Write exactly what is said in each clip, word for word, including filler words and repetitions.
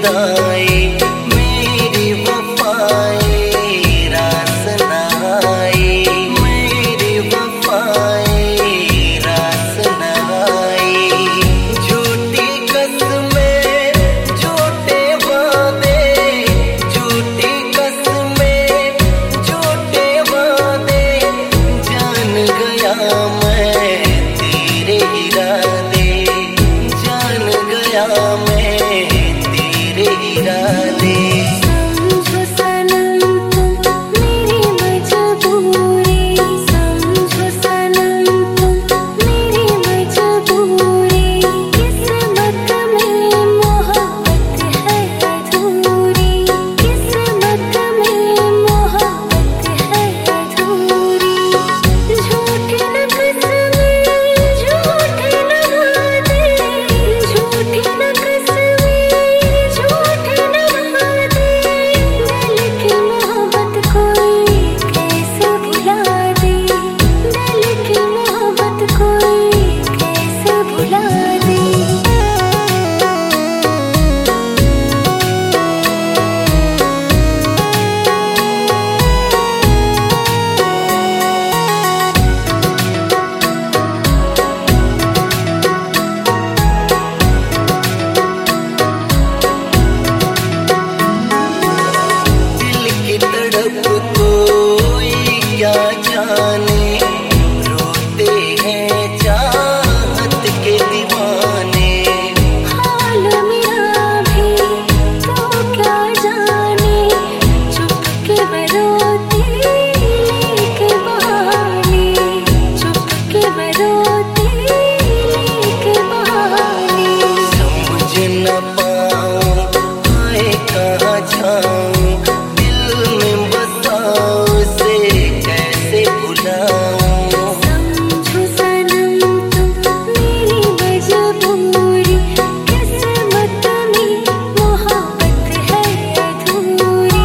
जुदाई मेरी वफाई रास ना आई, मेरी वफाई रास ना आई। झूठी कसमें झूठे वादे, झूठी कसमें झूठे वादे, जान गया मैं तेरे इरादे, जान गया मैं तेरे इरादे। समझो सनम तुम मेरी मजबूरी, समझो सनम तुम मेरी मजबूरी। किस्मत में मोहब्बत है अधूरी, किस्मत में मोहब्बत है अधूरी। झूठी न कसमें झूठे न वादे, झूठी न कसमें झूठे न वादे। दिल की मोहब्बत कोई कैसे भुला दे, दिल की मोहब्बत कोई कैसे भुला दे। दिल की तड़प कोई क्या जाने, रोते हैं चाहत के दीवाने। हाल मेरा भी तो क्या जाने, चुपके में रोती लेके बहाने, चुपके में रोती लेके बहाने। समझ न पाऊं आए कहाँ जाऊं, दिल में बसाओ से कैसे भुलाऊं। समझो सनम तुम मेरी मजबूरी, किस्मत में मोहब्बत है अधूरी।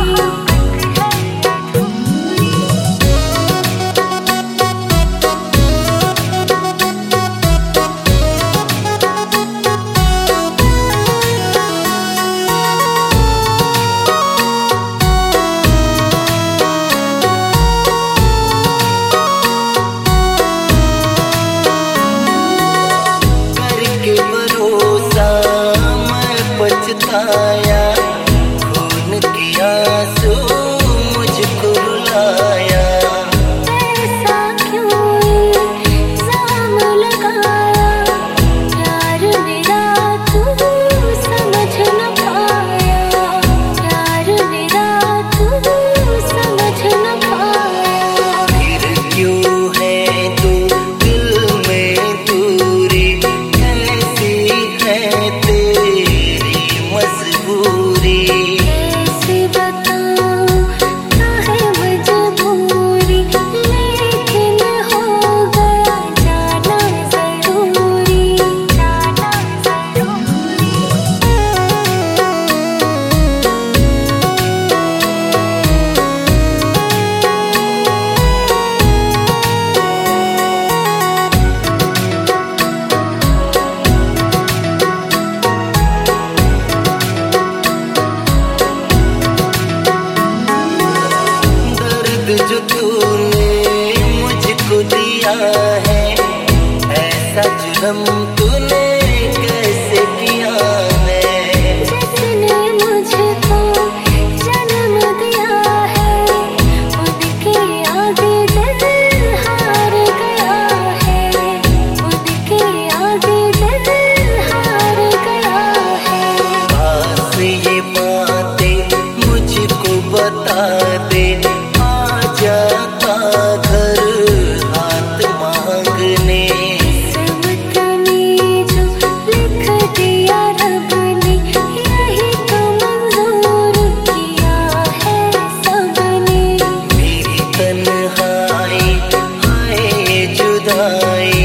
करके भरोसा मैं पछताया, खून की आंसू मुझको रुलाया। ऐसा क्यों इल्ज़ाम लगाया, प्यार मेरा तू समझ न पाया, प्यार मेरा तू समझ न पाया। फिर क्यों है तू दिल में दूरी, कैसी है तेरी मजबूरी। कैसे बताऊं काहे मजबूरी, लेकिन हो गया जाना ज़रूरी, जाना ज़रूरी। दर्द जो तूने मुझको दिया है, ऐसा जुल्म तूने कैसे किया है। जिसने मुझको जन्म दिया है, उनके आगे दिल हार गया है, उनके आगे दिल हार गया है। पास ये बातें मुझको बता दे, आ जाता घर हाथ मांगने। किस्मत में जो लिख दिया रब ने, यही तो मंजूर किया है सबने। मेरी तन्हाई हाय जुदाई